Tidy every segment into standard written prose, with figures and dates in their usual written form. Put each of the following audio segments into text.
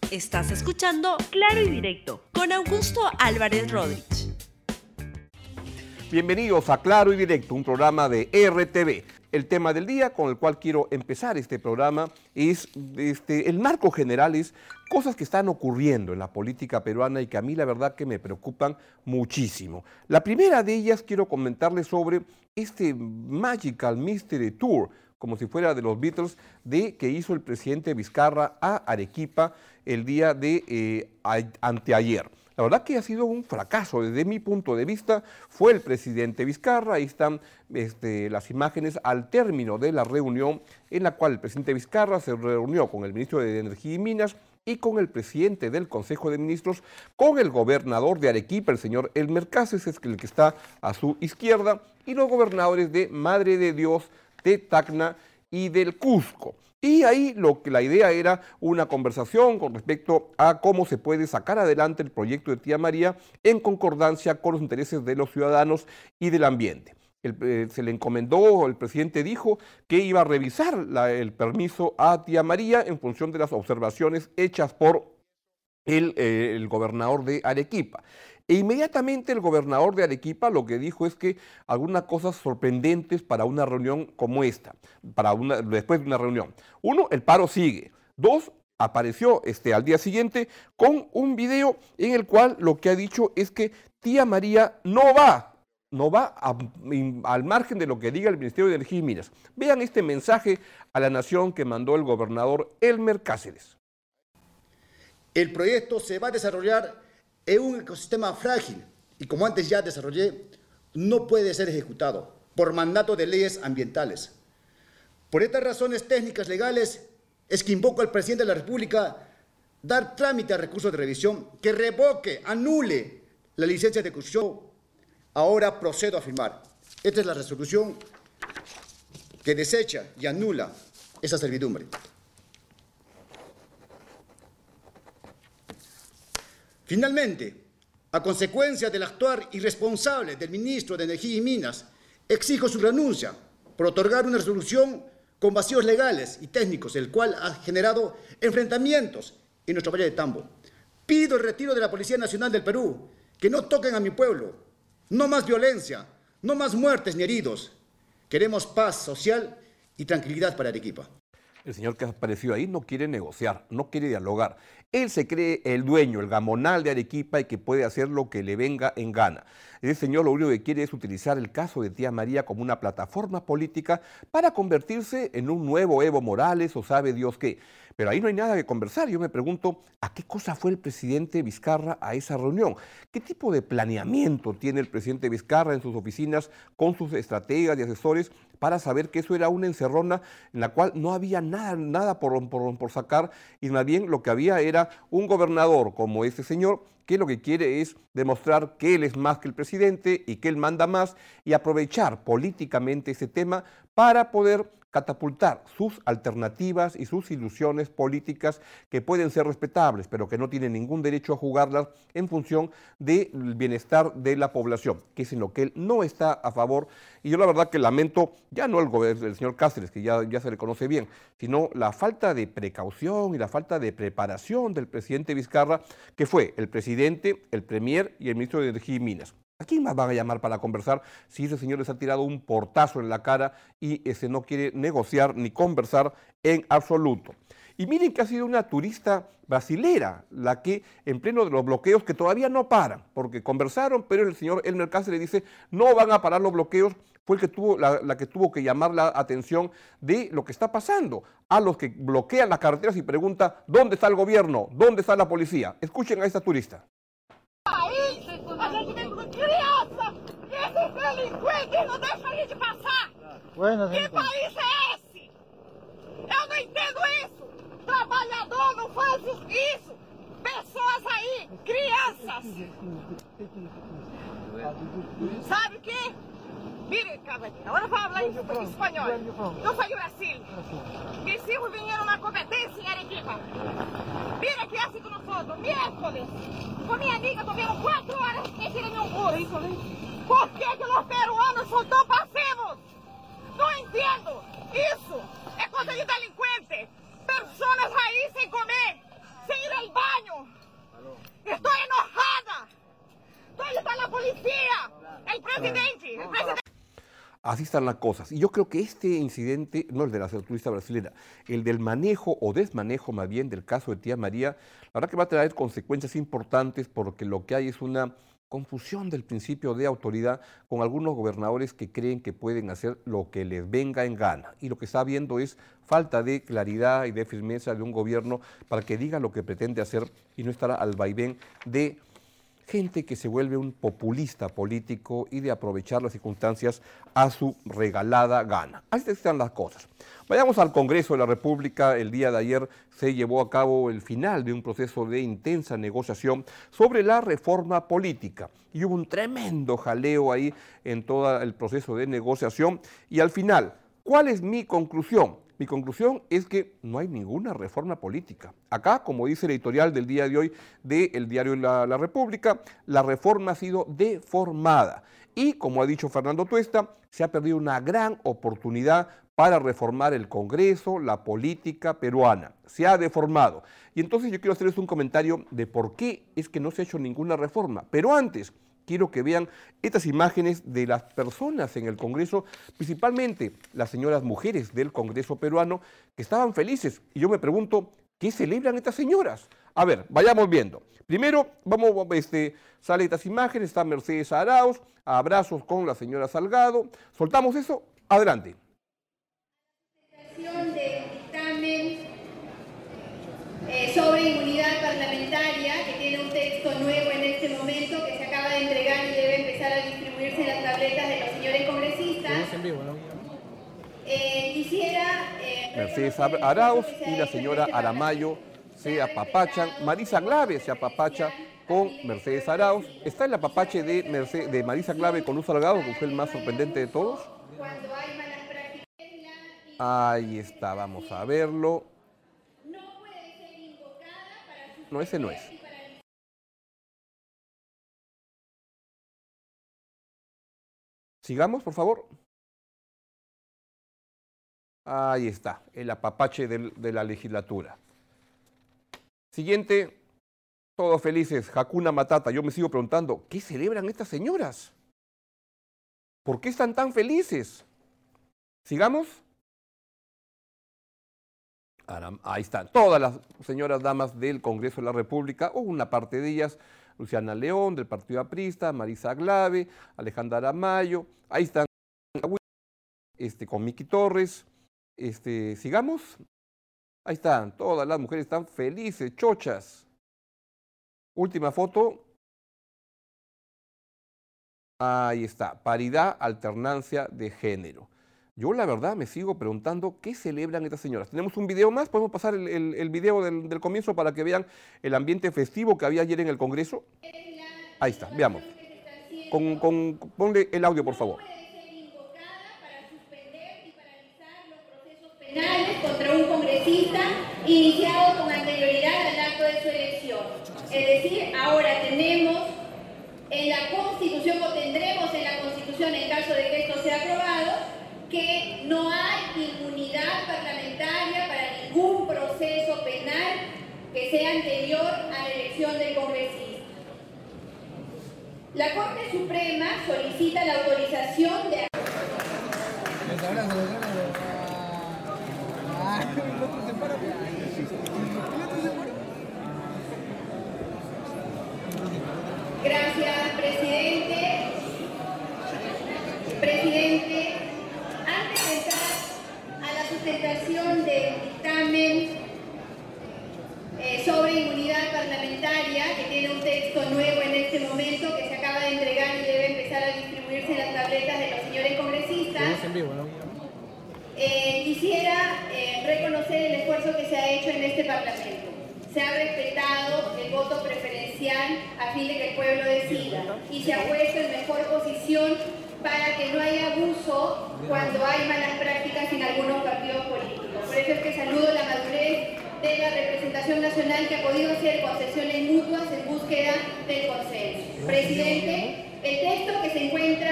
Estás escuchando Claro y Directo con Augusto Álvarez Rodríguez. Bienvenidos a Claro y Directo, un programa de RTV. El tema del día con el cual quiero empezar este programa es, el marco general es cosas que están ocurriendo en la política peruana y que a mí la verdad que me preocupan muchísimo. La primera de ellas quiero comentarles sobre este Magical Mystery Tour, como si fuera de los Beatles, que hizo el presidente Vizcarra a Arequipa el día de anteayer. La verdad que ha sido un fracaso desde mi punto de vista. Fue el presidente Vizcarra, ahí están las imágenes al término de la reunión en la cual el presidente Vizcarra se reunió con el ministro de Energía y Minas y con el presidente del Consejo de Ministros, con el gobernador de Arequipa, el señor Elmer Cáceres, es el que está a su izquierda, y los gobernadores de Madre de Dios, de Tacna y del Cusco. Y ahí la idea era una conversación con respecto a cómo se puede sacar adelante el proyecto de Tía María en concordancia con los intereses de los ciudadanos y del ambiente. Se le encomendó, el presidente dijo que iba a revisar el permiso a Tía María en función de las observaciones hechas por el gobernador de Arequipa. E inmediatamente el gobernador de Arequipa lo que dijo es que algunas cosas sorprendentes para una reunión como esta, después de una reunión. Uno, el paro sigue. Dos, apareció al día siguiente con un video en el cual lo que ha dicho es que Tía María no va al margen de lo que diga el Ministerio de Energía y Minas. Vean este mensaje a la nación que mandó el gobernador Elmer Cáceres. El proyecto se va a desarrollar en un ecosistema frágil y, como antes ya desarrollé, no puede ser ejecutado por mandato de leyes ambientales. Por estas razones técnicas legales es que invoco al presidente de la República dar trámite a recursos de revisión que revoque, anule la licencia de construcción. Ahora procedo a firmar. Esta es la resolución que desecha y anula esa servidumbre. Finalmente, a consecuencia del actuar irresponsable del ministro de Energía y Minas, exijo su renuncia por otorgar una resolución con vacíos legales y técnicos, el cual ha generado enfrentamientos en nuestro Valle de Tambo. Pido el retiro de la Policía Nacional del Perú, que no toquen a mi pueblo, no más violencia, no más muertes ni heridos. Queremos paz social y tranquilidad para Arequipa. El señor que ha aparecido ahí no quiere negociar, no quiere dialogar. Él se cree el dueño, el gamonal de Arequipa y que puede hacer lo que le venga en gana. Ese señor lo único que quiere es utilizar el caso de Tía María como una plataforma política para convertirse en un nuevo Evo Morales o sabe Dios qué. Pero ahí no hay nada que conversar. Yo me pregunto, ¿a qué cosa fue el presidente Vizcarra a esa reunión? ¿Qué tipo de planeamiento tiene el presidente Vizcarra en sus oficinas con sus estrategas y asesores para saber que eso era una encerrona en la cual no había nada por sacar y más bien lo que había era un gobernador como ese señor que lo que quiere es demostrar que él es más que el presidente y que él manda más y aprovechar políticamente ese tema para poder catapultar sus alternativas y sus ilusiones políticas que pueden ser respetables, pero que no tienen ningún derecho a jugarlas en función del bienestar de la población, que es en lo que él no está a favor. Y yo la verdad que lamento, ya no el señor Cáceres, que ya se le conoce bien, sino la falta de precaución y la falta de preparación del presidente Vizcarra, que fue el presidente, el premier y el ministro de Energía y Minas. ¿A quién más van a llamar para conversar si ese señor les ha tirado un portazo en la cara y ese no quiere negociar ni conversar en absoluto? Y miren que ha sido una turista brasilera la que en pleno de los bloqueos que todavía no paran, porque conversaron, pero el señor Elmer Cáceres le dice no van a parar los bloqueos, fue el que la que tuvo que llamar la atención de lo que está pasando a los que bloquean las carreteras y pregunta ¿dónde está el gobierno? ¿Dónde está la policía? Escuchen a esta turista. A gente vem com criança! Esses delinquentes não deixam a gente passar! Que país é esse? Eu não entendo isso! Trabalhador não faz isso! Pessoas aí, crianças! ¿Sabe o quê? Mire, caballero, ahora vamos hablar en español. Yo soy de Brasil. Mis hijos vinieron a competencia en Arequipa. Mira que hace con nosotros, miércoles. Con mi amiga tuvieron 4 horas que tienen un muro. ¿Por qué que los peruanos son tan pasivos? No entiendo. Eso es cosa de delincuente. Personas ahí sin comer, sin ir al bar. Estoy enojada. ¿Dónde está la policía? El presidente. Así están las cosas. Y yo creo que este incidente, no el de la turista brasileña, el del manejo o desmanejo más bien del caso de Tía María, la verdad que va a traer consecuencias importantes porque lo que hay es una confusión del principio de autoridad con algunos gobernadores que creen que pueden hacer lo que les venga en gana. Y lo que está habiendo es falta de claridad y de firmeza de un gobierno para que diga lo que pretende hacer y no estará al vaivén de gente que se vuelve un populista político y de aprovechar las circunstancias a su regalada gana. Así están las cosas. Vayamos al Congreso de la República. El día de ayer se llevó a cabo el final de un proceso de intensa negociación sobre la reforma política. Y hubo un tremendo jaleo ahí en todo el proceso de negociación. Y al final, ¿cuál es mi conclusión? Mi conclusión es que no hay ninguna reforma política. Acá, como dice el editorial del día de hoy del diario La República, la reforma ha sido deformada. Y, como ha dicho Fernando Tuesta, se ha perdido una gran oportunidad para reformar el Congreso, la política peruana. Se ha deformado. Y entonces yo quiero hacerles un comentario de por qué es que no se ha hecho ninguna reforma. Pero antes, quiero que vean estas imágenes de las personas en el Congreso, principalmente las señoras mujeres del Congreso peruano, que estaban felices. Y yo me pregunto, ¿qué celebran estas señoras? A ver, vayamos viendo. Primero, sale estas imágenes, está Mercedes Arauz, a abrazos con la señora Salgado. ¿Soltamos eso? Adelante. Del dictamen sobre inmunidad parlamentaria, que tiene un texto nuevo en este momento, que se acaba de entregar y debe empezar a distribuirse en las tabletas de los señores congresistas. Quisiera... Mercedes Arauz y la señora Aramayo se apapachan. Marisa Glave se apapacha con Mercedes Arauz. Está el apapache de Marisa Glave con Luz Salgado, que fue el más sorprendente de todos. Cuando hay malas prácticas... Ahí está, vamos a verlo. No puede ser invocada para suspender... No, ese no es. Sigamos, por favor. Ahí está, el apapache de la legislatura. Siguiente, todos felices, Hakuna Matata. Yo me sigo preguntando, ¿qué celebran estas señoras? ¿Por qué están tan felices? Sigamos. Ahí están, todas las señoras damas del Congreso de la República, o una parte de ellas, Luciana León, del Partido Aprista, Marisa Glave, Alejandra Aramayo, ahí están, con Miki Torres, sigamos, ahí están, todas las mujeres están felices, chochas. Última foto, ahí está, paridad, alternancia de género. Yo la verdad me sigo preguntando qué celebran estas señoras. Tenemos un video más, podemos pasar el video del comienzo para que vean el ambiente festivo que había ayer en el Congreso. Ahí está, veamos. Ponle el audio, por favor. Penales contra un congresista iniciado con anterioridad al acto de su elección. Es decir, ahora tenemos en la Constitución, o tendremos en la Constitución, en caso de que esto sea aprobado, que no hay inmunidad parlamentaria para ningún proceso penal que sea anterior a la elección del congresista. La Corte Suprema solicita la autorización de... Gracias, presidente. Presidente, antes de entrar a la sustentación del dictamen sobre inmunidad parlamentaria, que tiene un texto nuevo en este momento, que se acaba de entregar y debe empezar a distribuirse en las tabletas de los señores congresistas, quisiera reconocer el esfuerzo que se ha hecho en este Parlamento. Se ha respetado el voto preferencial a fin de que el pueblo decida y se ha puesto en mejor posición para que no haya abuso cuando hay malas prácticas en algunos partidos políticos. Por eso es que saludo la madurez de la representación nacional, que ha podido hacer concesiones mutuas en búsqueda del consenso. Presidente, el texto que se encuentra...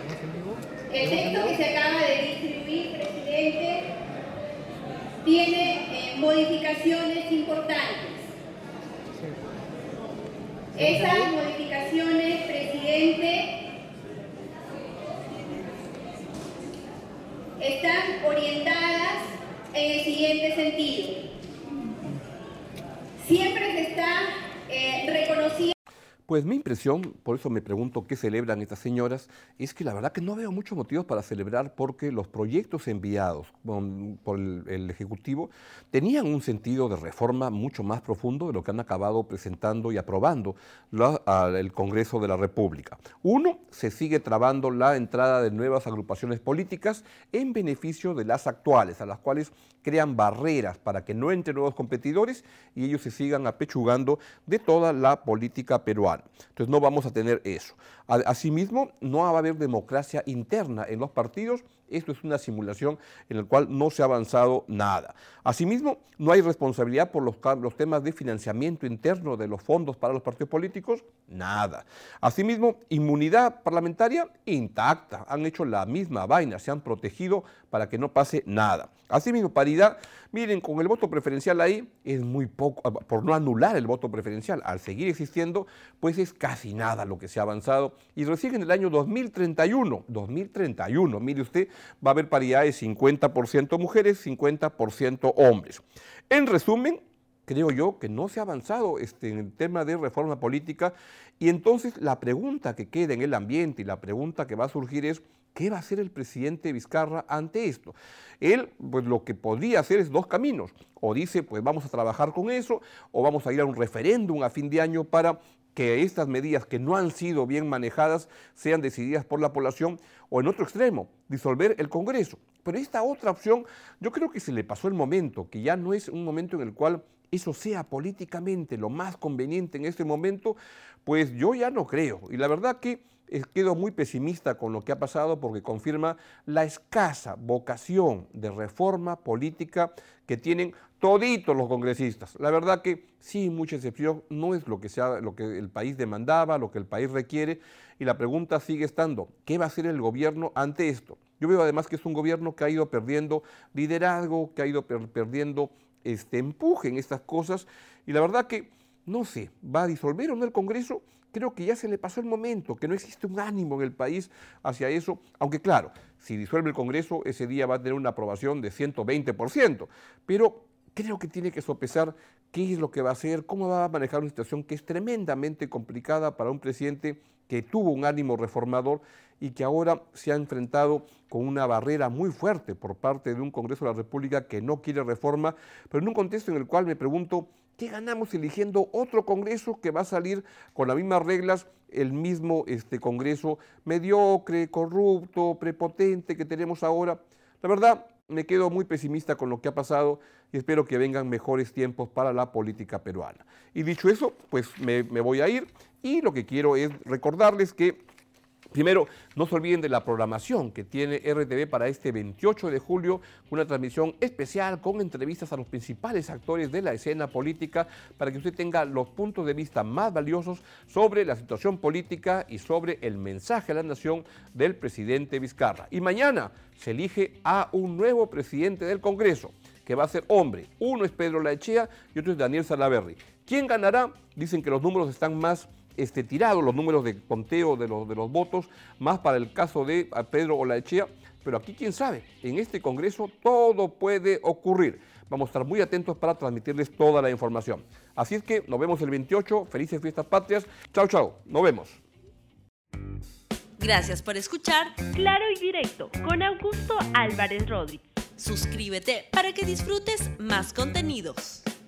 El texto que se acaba de distribuir, presidente, tiene modificaciones importantes. Esas modificaciones, presidente, están orientadas en el siguiente sentido. Siempre se está reconociendo. Pues mi impresión, por eso me pregunto qué celebran estas señoras, es que la verdad que no veo muchos motivos para celebrar, porque los proyectos enviados por el Ejecutivo tenían un sentido de reforma mucho más profundo de lo que han acabado presentando y aprobando el Congreso de la República. Uno, se sigue trabando la entrada de nuevas agrupaciones políticas en beneficio de las actuales, a las cuales crean barreras para que no entren nuevos competidores y ellos se sigan apechugando de toda la política peruana. Entonces no vamos a tener eso. Asimismo, no va a haber democracia interna en los partidos. Esto es una simulación en la cual no se ha avanzado nada. Asimismo, no hay responsabilidad por los temas de financiamiento interno de los fondos para los partidos políticos, nada. Asimismo, inmunidad parlamentaria intacta. Han hecho la misma vaina, se han protegido para que no pase nada. Asimismo, paridad, miren, con el voto preferencial ahí es muy poco, por no anular el voto preferencial, al seguir existiendo, pues es casi nada lo que se ha avanzado. Y recién en el año 2031, mire usted, va a haber paridad de 50% mujeres, 50% hombres. En resumen, creo yo que no se ha avanzado en el tema de reforma política, y entonces la pregunta que queda en el ambiente y la pregunta que va a surgir es: ¿qué va a hacer el presidente Vizcarra ante esto? Él, pues lo que podría hacer es dos caminos. O dice, pues vamos a trabajar con eso, o vamos a ir a un referéndum a fin de año para que estas medidas que no han sido bien manejadas sean decididas por la población, o en otro extremo, disolver el Congreso. Pero esta otra opción, yo creo que se le pasó el momento, que ya no es un momento en el cual eso sea políticamente lo más conveniente en este momento, pues yo ya no creo. Y la verdad que quedo muy pesimista con lo que ha pasado, porque confirma la escasa vocación de reforma política que tienen toditos los congresistas. La verdad que, sin mucha excepción, no es lo que el país demandaba, lo que el país requiere, y la pregunta sigue estando: ¿qué va a hacer el gobierno ante esto? Yo veo además que es un gobierno que ha ido perdiendo liderazgo, que ha ido perdiendo empuje en estas cosas, y la verdad que, no sé, ¿va a disolver o no el Congreso? Creo que ya se le pasó el momento, que no existe un ánimo en el país hacia eso, aunque claro, si disuelve el Congreso, ese día va a tener una aprobación de 120%, pero creo que tiene que sopesar qué es lo que va a hacer, cómo va a manejar una situación que es tremendamente complicada para un presidente que tuvo un ánimo reformador y que ahora se ha enfrentado con una barrera muy fuerte por parte de un Congreso de la República que no quiere reforma, pero en un contexto en el cual me pregunto: ¿qué ganamos eligiendo otro Congreso que va a salir con las mismas reglas, el mismo Congreso mediocre, corrupto, prepotente que tenemos ahora? La verdad, me quedo muy pesimista con lo que ha pasado y espero que vengan mejores tiempos para la política peruana. Y dicho eso, pues me voy a ir, y lo que quiero es recordarles que, primero, no se olviden de la programación que tiene RTV para este 28 de julio, una transmisión especial con entrevistas a los principales actores de la escena política, para que usted tenga los puntos de vista más valiosos sobre la situación política y sobre el mensaje a la nación del presidente Vizcarra. Y mañana se elige a un nuevo presidente del Congreso, que va a ser hombre. Uno es Pedro Olaechea y otro es Daniel Salaverry. ¿Quién ganará? Dicen que los números están más tirados, los números de conteo de los votos, más para el caso de Pedro Olaechea, pero aquí quién sabe, en este Congreso todo puede ocurrir. Vamos a estar muy atentos para transmitirles toda la información. Así es que nos vemos el 28, felices fiestas patrias, chao chao, nos vemos. Gracias por escuchar Claro y Directo con Augusto Álvarez Rodríguez. Suscríbete para que disfrutes más contenidos.